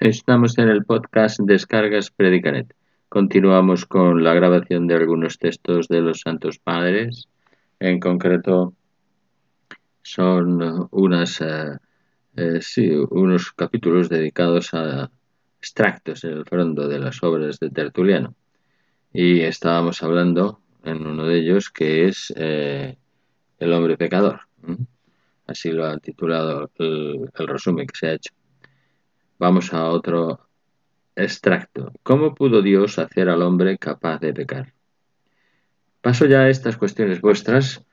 Estamos en el podcast Descargas Predicanet. Continuamos con la grabación de algunos textos de los Santos Padres. En concreto, son unos capítulos dedicados a extractos, en el fondo, de las obras de Tertuliano. Y estábamos hablando en uno de ellos que es el hombre pecador. Así lo ha titulado el resumen que se ha hecho. Vamos a otro extracto. ¿Cómo pudo Dios hacer al hombre capaz de pecar? Paso ya a estas cuestiones vuestras,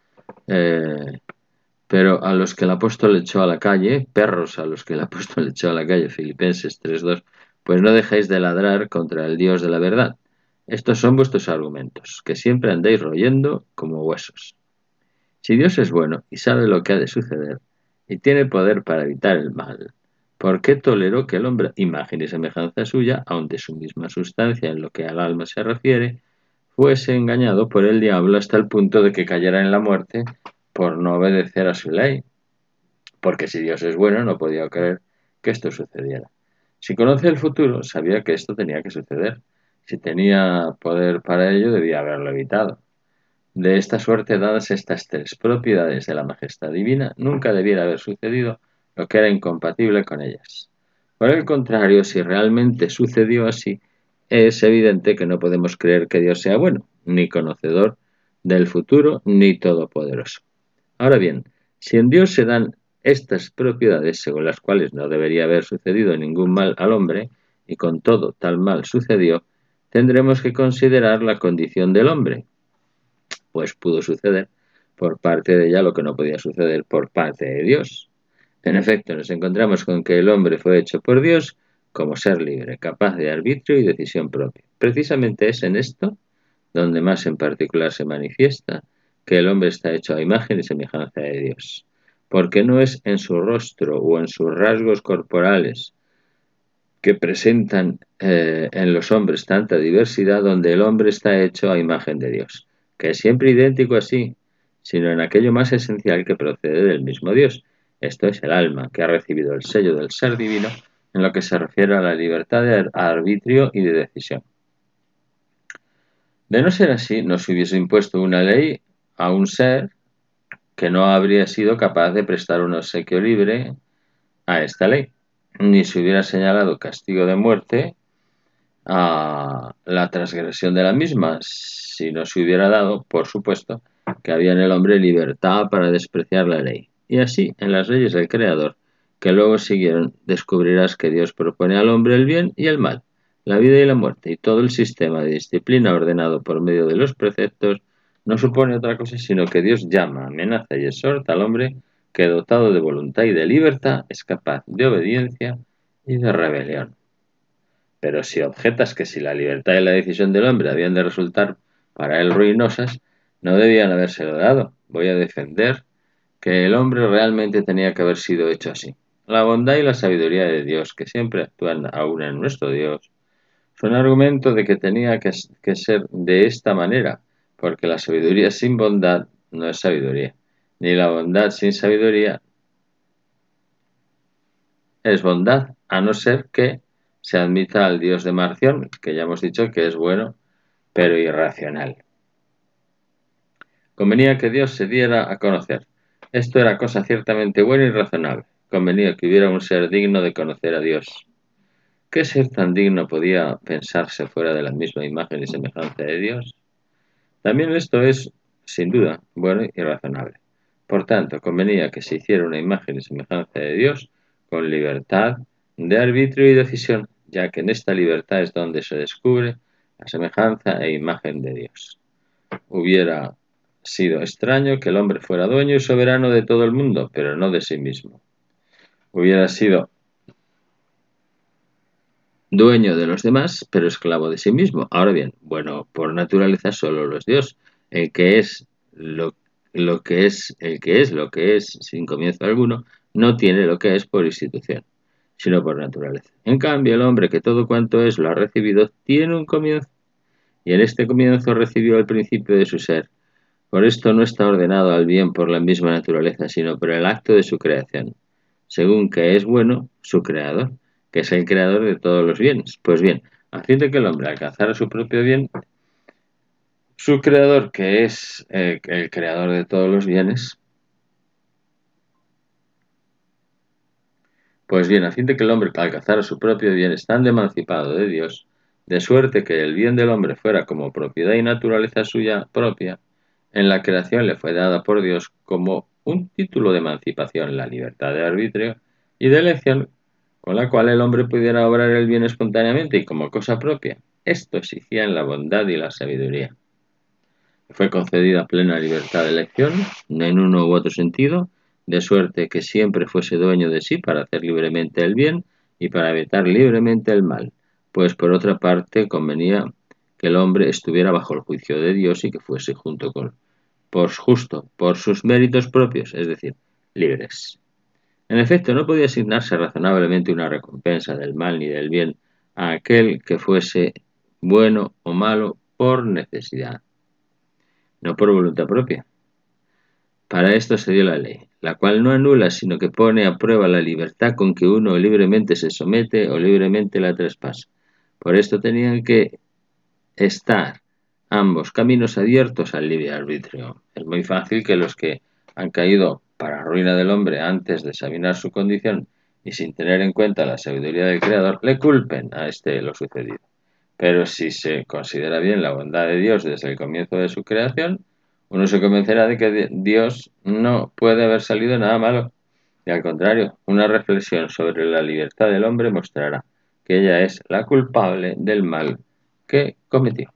pero a los que el apóstol echó a la calle, perros a los que el apóstol echó a la calle, Filipenses 3:2, pues no dejéis de ladrar contra el Dios de la verdad. Estos son vuestros argumentos, que siempre andéis royendo como huesos. Si Dios es bueno y sabe lo que ha de suceder, y tiene poder para evitar el mal, ¿por qué toleró que el hombre, imagen y semejanza suya, aun de su misma sustancia en lo que al alma se refiere, fuese engañado por el diablo hasta el punto de que cayera en la muerte por no obedecer a su ley? Porque si Dios es bueno, no podía creer que esto sucediera. Si conoce el futuro, sabía que esto tenía que suceder. Si tenía poder para ello, debía haberlo evitado. De esta suerte, dadas estas tres propiedades de la majestad divina, nunca debiera haber sucedido lo que era incompatible con ellas. Por el contrario, si realmente sucedió así, es evidente que no podemos creer que Dios sea bueno, ni conocedor del futuro, ni todopoderoso. Ahora bien, si en Dios se dan estas propiedades según las cuales no debería haber sucedido ningún mal al hombre, y con todo tal mal sucedió, tendremos que considerar la condición del hombre, pues pudo suceder por parte de ella lo que no podía suceder por parte de Dios. En efecto, nos encontramos con que el hombre fue hecho por Dios como ser libre, capaz de arbitrio y decisión propia. Precisamente es en esto donde más en particular se manifiesta que el hombre está hecho a imagen y semejanza de Dios, porque no es en su rostro o en sus rasgos corporales que presentan en los hombres tanta diversidad donde el hombre está hecho a imagen de Dios, que es siempre idéntico así, sino en aquello más esencial que procede del mismo Dios. Esto es el alma, que ha recibido el sello del ser divino en lo que se refiere a la libertad de arbitrio y de decisión. De no ser así, no se hubiese impuesto una ley a un ser que no habría sido capaz de prestar un obsequio libre a esta ley, ni se hubiera señalado castigo de muerte a la transgresión de la misma, si no se hubiera dado, por supuesto, que había en el hombre libertad para despreciar la ley. Y así, en las leyes del Creador, que luego siguieron, descubrirás que Dios propone al hombre el bien y el mal, la vida y la muerte, y todo el sistema de disciplina ordenado por medio de los preceptos no supone otra cosa sino que Dios llama, amenaza y exhorta al hombre que, dotado de voluntad y de libertad, es capaz de obediencia y de rebelión. Pero si objetas que si la libertad y la decisión del hombre habían de resultar para él ruinosas, no debían habérselo dado. Voy a defender que el hombre realmente tenía que haber sido hecho así. La bondad y la sabiduría de Dios, que siempre actúan aún en nuestro Dios, son argumento de que tenía que ser de esta manera, porque la sabiduría sin bondad no es sabiduría, ni la bondad sin sabiduría es bondad, a no ser que se admita al Dios de Marción, que ya hemos dicho que es bueno, pero irracional. Convenía que Dios se diera a conocer. Esto era cosa ciertamente buena y razonable. Convenía que hubiera un ser digno de conocer a Dios. ¿Qué ser tan digno podía pensarse fuera de la misma imagen y semejanza de Dios? También esto es, sin duda, bueno y razonable. Por tanto, convenía que se hiciera una imagen y semejanza de Dios con libertad de arbitrio y decisión, ya que en esta libertad es donde se descubre la semejanza e imagen de Dios. Hubiera sido extraño que el hombre fuera dueño y soberano de todo el mundo, pero no de sí mismo. Hubiera sido dueño de los demás, pero esclavo de sí mismo. Ahora bien, bueno, por naturaleza solo lo es Dios, el que es lo que es, el que es lo que es sin comienzo alguno, no tiene lo que es por institución, sino por naturaleza. En cambio, el hombre que todo cuanto es lo ha recibido, tiene un comienzo, y en este comienzo recibió el principio de su ser. Por esto no está ordenado al bien por la misma naturaleza, sino por el acto de su creación, según que es bueno su creador, que es el creador de todos los bienes. Pues bien, a fin de que el hombre alcanzara su propio bien, su creador, que es el creador de todos los bienes, pues bien, a fin de que el hombre alcanzara su propio bien, estando emancipado de Dios, de suerte que el bien del hombre fuera como propiedad y naturaleza suya propia, en la creación le fue dada por Dios como un título de emancipación la libertad de arbitrio y de elección, con la cual el hombre pudiera obrar el bien espontáneamente y como cosa propia. Esto exigía en la bondad y la sabiduría. Fue concedida plena libertad de elección, en uno u otro sentido, de suerte que siempre fuese dueño de sí para hacer libremente el bien y para evitar libremente el mal, pues por otra parte convenía que el hombre estuviera bajo el juicio de Dios y que fuese junto con por justo, por sus méritos propios, es decir, libres. En efecto, no podía asignarse razonablemente una recompensa del mal ni del bien a aquel que fuese bueno o malo por necesidad, no por voluntad propia. Para esto se dio la ley, la cual no anula, sino que pone a prueba la libertad con que uno libremente se somete o libremente la traspasa. Por esto tenían que estar ambos caminos abiertos al libre arbitrio. Es muy fácil que los que han caído para ruina del hombre antes de examinar su condición y sin tener en cuenta la sabiduría del Creador, le culpen a este lo sucedido. Pero si se considera bien la bondad de Dios desde el comienzo de su creación, uno se convencerá de que Dios no puede haber salido nada malo. Y al contrario, una reflexión sobre la libertad del hombre mostrará que ella es la culpable del mal que cometió.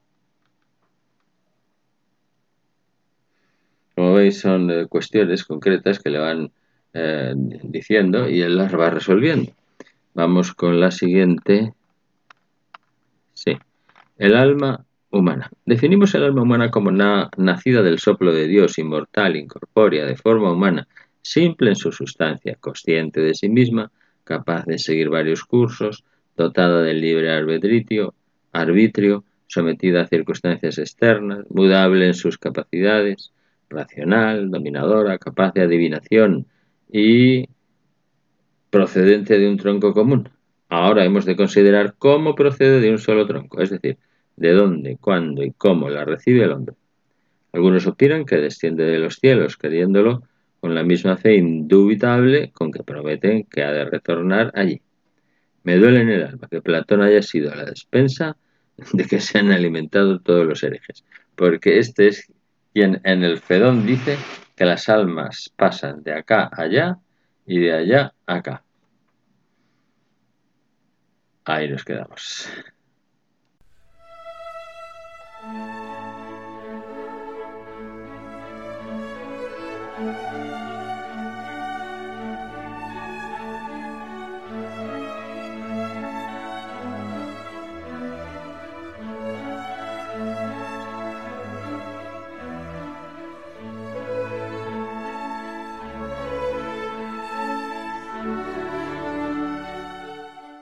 Como veis, son cuestiones concretas que le van diciendo y él las va resolviendo. Vamos con la siguiente. Sí. El alma humana. Definimos el alma humana como nacida del soplo de Dios, inmortal, incorpórea, de forma humana, simple en su sustancia, consciente de sí misma, capaz de seguir varios cursos, dotada del libre arbitrio, sometida a circunstancias externas, mudable en sus capacidades, racional, dominadora, capaz de adivinación y procedente de un tronco común. Ahora hemos de considerar cómo procede de un solo tronco, es decir, de dónde, cuándo y cómo la recibe el hombre. Algunos opinan que desciende de los cielos, creyéndolo con la misma fe indubitable con que prometen que ha de retornar allí. Me duele en el alma que Platón haya sido a la despensa de que se han alimentado todos los herejes, porque este es quien en el Fedón dice que las almas pasan de acá a allá y de allá a acá. Ahí nos quedamos.